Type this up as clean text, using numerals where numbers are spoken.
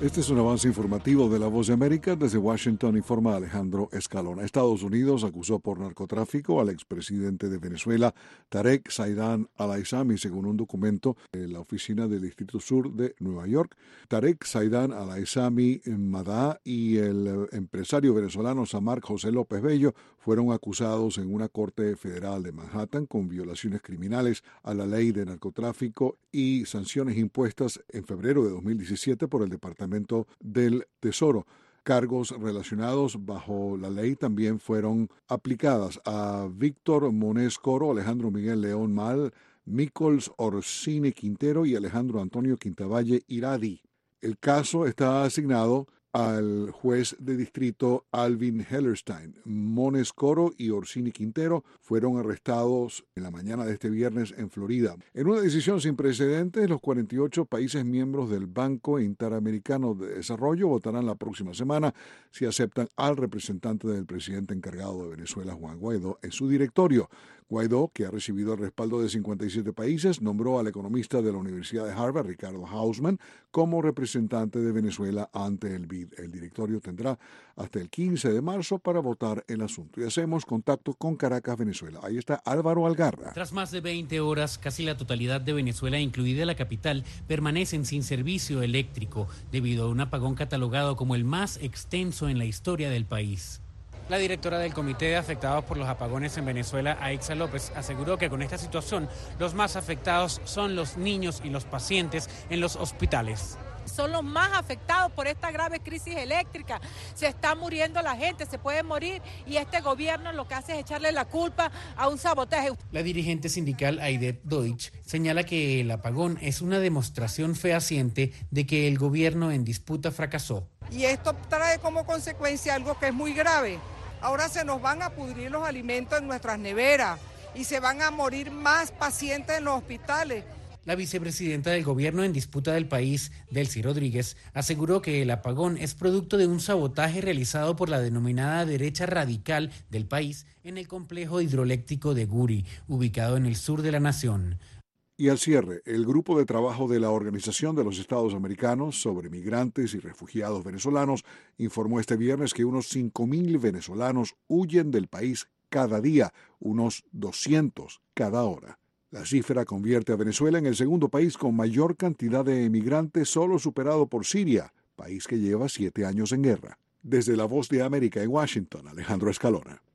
Este es un avance informativo de La Voz de América. Desde Washington informa Alejandro Escalona. Estados Unidos acusó por narcotráfico al expresidente de Venezuela, Tarek Zaydan al-Aissami, según un documento de la oficina del Distrito Sur de Nueva York. Tarek Zaydan al-Aissami Madá y el empresario venezolano Samar José López Bello fueron acusados en una corte federal de Manhattan con violaciones criminales a la ley de narcotráfico y sanciones impuestas en febrero de 2017 por el Departamento del Tesoro. Cargos relacionados bajo la ley también fueron aplicadas a Víctor Monés Coro, Alejandro Miguel León Mal, Micols Orsini Quintero y Alejandro Antonio Quintavalle Iradi. El caso está asignado al juez de distrito Alvin Hellerstein. Monés Coro y Orsini Quintero fueron arrestados en la mañana de este viernes en Florida. En una decisión sin precedentes, los 48 países miembros del Banco Interamericano de Desarrollo votarán la próxima semana si aceptan al representante del presidente encargado de Venezuela, Juan Guaidó, en su directorio. Guaidó, que ha recibido el respaldo de 57 países, nombró al economista de la Universidad de Harvard, Ricardo Hausman, como representante de Venezuela ante el BID. El directorio tendrá hasta el 15 de marzo para votar el asunto. Y hacemos contacto con Caracas, Venezuela. Ahí está Álvaro Algarra. Tras más de 20 horas, casi la totalidad de Venezuela, incluida la capital, permanecen sin servicio eléctrico debido a un apagón catalogado como el más extenso en la historia del país. La directora del Comité de Afectados por los Apagones en Venezuela, Aixa López, aseguró que con esta situación los más afectados son los niños y los pacientes en los hospitales. Son los más afectados por esta grave crisis eléctrica. Se está muriendo la gente, se puede morir, y este gobierno lo que hace es echarle la culpa a un sabotaje. La dirigente sindical Aidet Deutsch señala que el apagón es una demostración fehaciente de que el gobierno en disputa fracasó. Y esto trae como consecuencia algo que es muy grave. Ahora se nos van a pudrir los alimentos en nuestras neveras y se van a morir más pacientes en los hospitales. La vicepresidenta del gobierno en disputa del país, Delcy Rodríguez, aseguró que el apagón es producto de un sabotaje realizado por la denominada derecha radical del país en el complejo hidroeléctrico de Guri, ubicado en el sur de la nación. Y al cierre, el Grupo de Trabajo de la Organización de los Estados Americanos sobre Migrantes y Refugiados Venezolanos informó este viernes que unos 5.000 venezolanos huyen del país cada día, unos 200 cada hora. La cifra convierte a Venezuela en el segundo país con mayor cantidad de emigrantes, solo superado por Siria, país que lleva 7 años en guerra. Desde La Voz de América en Washington, Alejandro Escalona.